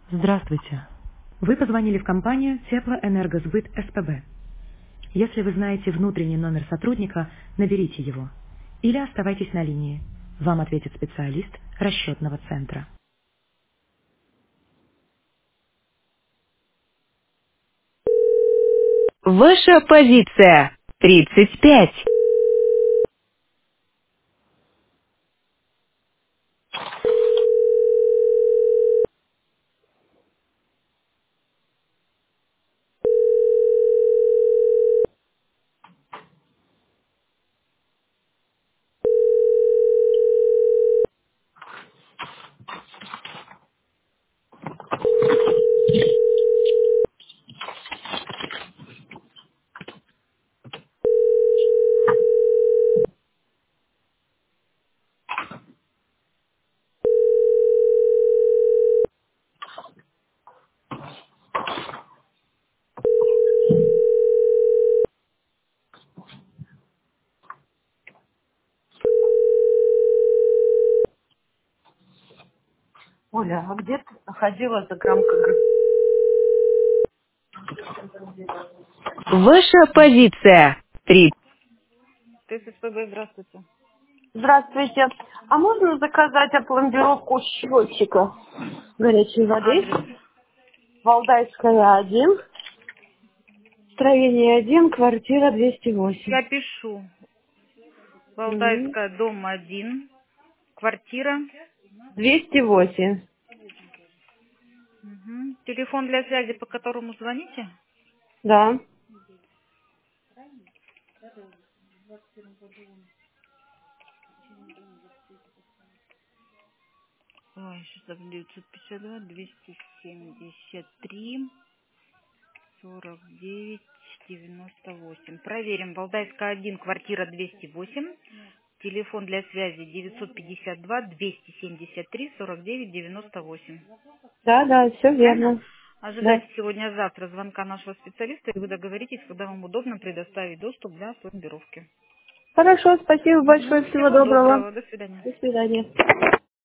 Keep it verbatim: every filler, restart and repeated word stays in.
Здравствуйте. Вы позвонили в компанию Теплоэнергосбыт СПБ. Если вы знаете внутренний номер сотрудника, наберите его. Или оставайтесь на линии. Вам ответит специалист расчетного центра. Ваша позиция тридцать пять. Оля, а где ты ходила за громкоговорителем? Ваша позиция три. ТССПБ, здравствуйте. Здравствуйте. А можно заказать опломбировку счетчика горячей воды? Адрес. Валдайская, один, строение один, квартира двести восемь. Я пишу. Мгм. Валдайская, дом один, квартира. двести восемь. Мгм. Телефон для связи, по которому звоните? Да. Ой, сейчас девятьсот пятьдесят два, двести семьдесят три, сорок девять, девяносто восемь. Проверим. Валдайская, один, квартира двести восемь. Телефон для связи девятьсот пятьдесят два, двести семьдесят три, сорок девять, девяносто восемь. Да, да, все Правильно? верно. Да. Ожидайте сегодня-завтра звонка нашего специалиста, и вы договоритесь, когда вам удобно предоставить доступ для пломбировки. Хорошо, спасибо Мгм. большое, всего Всего доброго. доброго. До свидания. До свидания.